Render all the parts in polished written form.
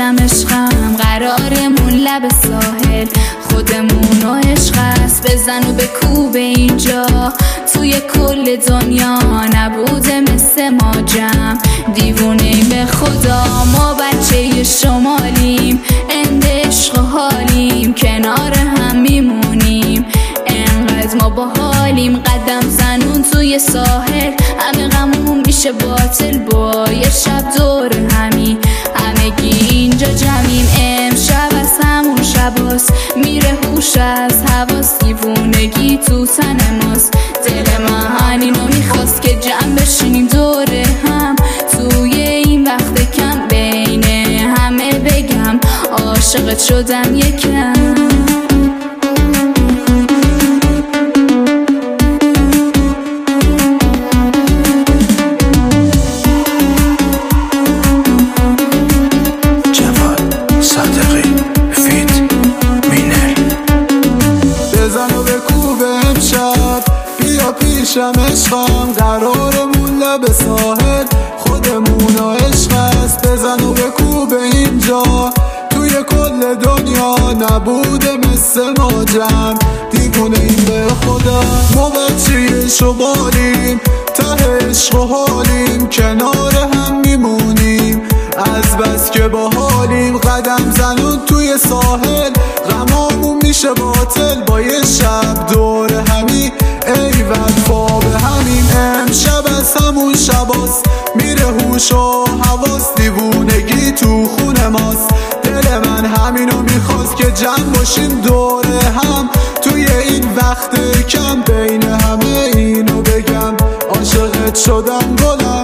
پیشم عشقم، قرارمون لب ساحل، خودمون و عشق است، بزن و بکوب اینجا. توی کل دنیا نبوده مثل ما جمع، دیوونه به خدا ما بچه شمالیم، اند عشق و حالیم، کنار هم میمونیم، انقدر ما با حالیم. قدم زنون توی ساحل، همه غمون میشه باطل با یه شب دور همی، همگی اینجا جمعیم. امشب از همون شباست، میره هوش از حواس، دیوونگی تو تن ماست. دل من اینو میخواست که جمع بشینیم دور هم، توی این وقت کم بین همه بگم عاشقت شدم یکم. پیشم عشقم، قرارمون لب ساحل، خودمون و عشق است، بزن و بکوب اینجا. توی کل دنیا نبوده مثل ما جمع، دیوونه این به خدا ما بچه شمالیم، ته عشق و حالیم، کنار هم میمونیم، از بس که با حالیم. قدم زنون توی ساحل، غمامون میشه باطل با یه شب دور همی، ای وفا به همین. امشب از همون شباست، میره هوش و حواس، دیوونگی تو خون ماست. دل من همینو میخواست که جمع باشیم دور هم، توی این وقت کم بین همه اینو بگم عاشقت شدم گلم.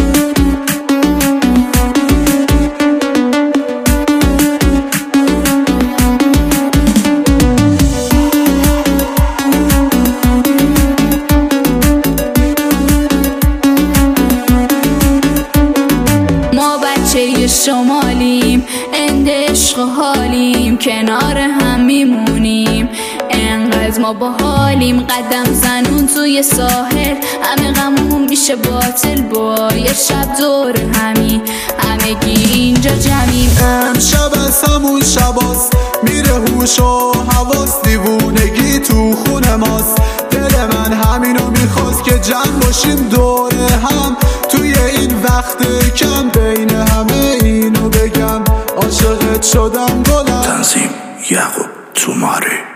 شمالیم، اند عشق و حالیم، کنار هم میمونیم، انقدر ما با حالیم. قدم زنون توی ساحل، همه غمون میشه باطل با یه شب دور همی، همگی اینجا جمعیم. امشب از همون شباست، میره هوش و حواس، دیوونگی تو خون ماست. دل من همینو میخواست که جمع باشیم دور هم، توی این وقت کم بین همه اینو بگم عاشقت شدم گلم. تنظیم یعقوب توماری.